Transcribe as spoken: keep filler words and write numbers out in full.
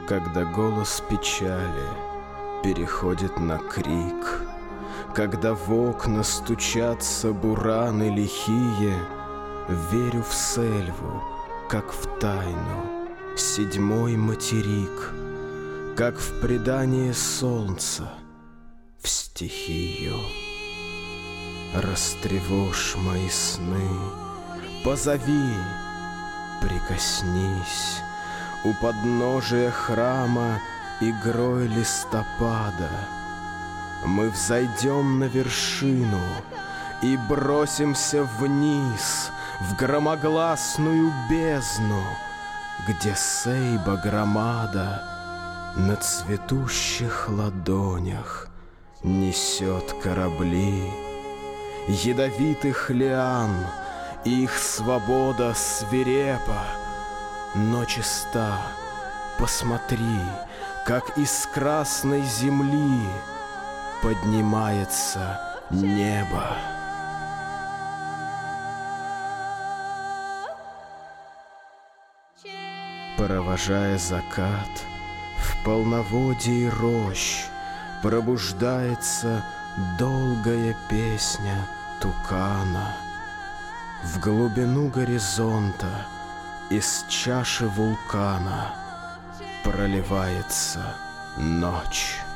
Когда голос печали переходит на крик, когда в окна стучатся бураны лихие, верю в сельву, как в тайну, седьмой материк, как в предание солнца, в стихию. Растревожь мои сны, позови, прикоснись у подножия храма игрой листопада. Мы взойдем на вершину и бросимся вниз в громогласную бездну, где Сейба громада на цветущих ладонях несет корабли ядовитых лиан, и их свобода свирепа, но чиста. Посмотри, как из красной земли поднимается небо. Провожая закат, в полноводии рощ пробуждается долгая песня тукана. В глубину горизонта из чаши вулкана проливается ночь.